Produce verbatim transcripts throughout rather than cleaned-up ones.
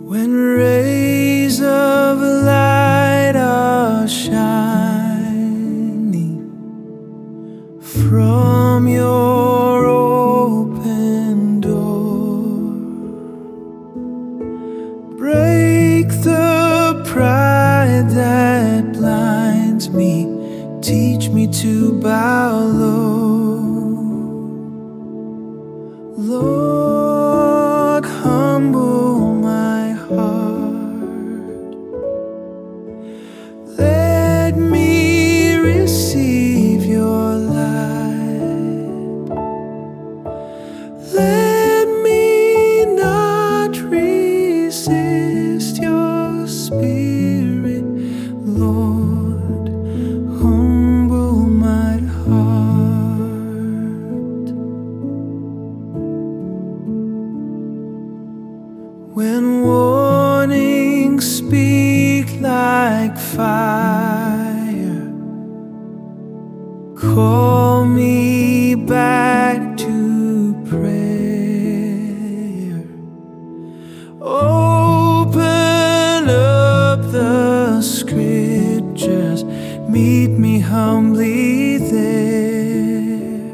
When rays of light are shining from your open door, break the pride that blinds me, teach me to bow low. Lord, humble my heart, let me receive your light, let me not resist your spirit. Lord, humble my heart. When warnings speak like fire, call me back to prayer. Open up the scriptures, meet me humbly there.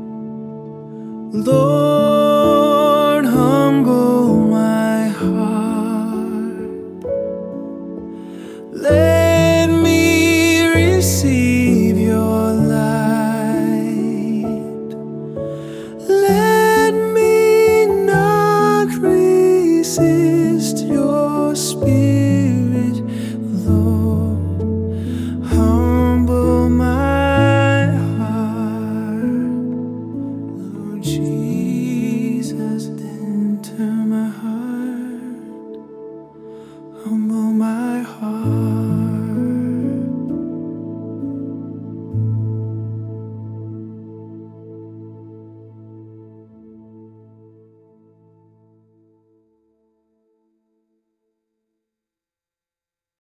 Lord, humble my heart, let me receive your light, let me not resist your spirit. Lord, humble my heart. Lord Jesus, enter my heart, humble my